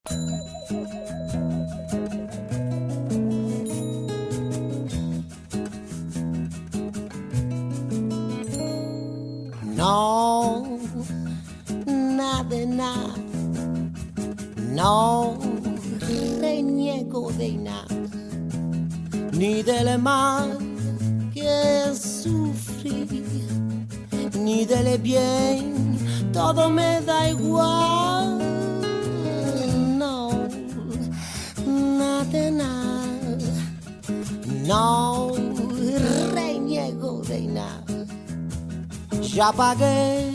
No, nada de nada, no reniego de nada, ni del mal que sufrí, ni del bien, todo me da igual. No, nada de nada, no reniego de nada. Ya pagué,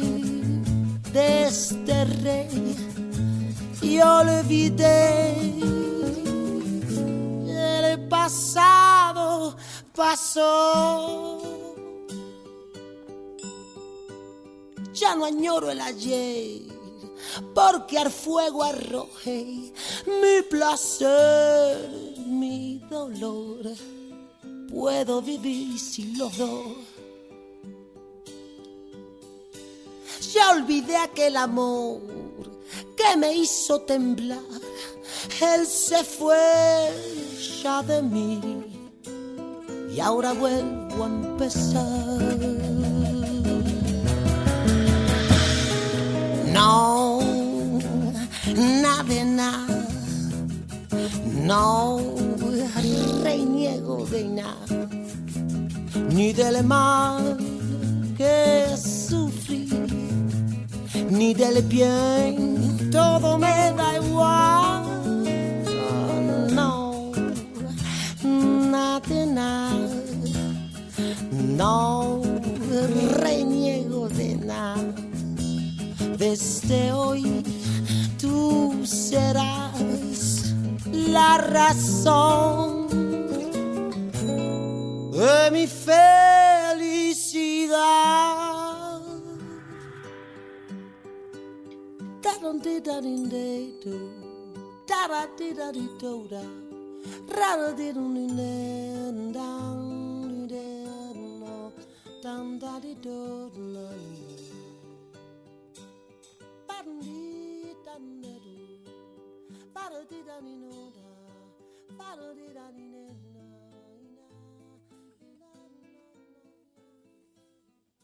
desterré y olvidé. El pasado pasó. Ya no añoro el ayer, porque al fuego arrojé mi placer, mi dolor. Puedo vivir sin los dos. Ya olvidé aquel amor que me hizo temblar. Él se fue ya de mí y ahora vuelvo a empezar. No, nada de nada, no reniego de nada, ni del mal que sufrí, ni del bien, todo me da igual. No, nada de nada, no reniego de nada. Desde hoy tú serás la razón de mi felicidad.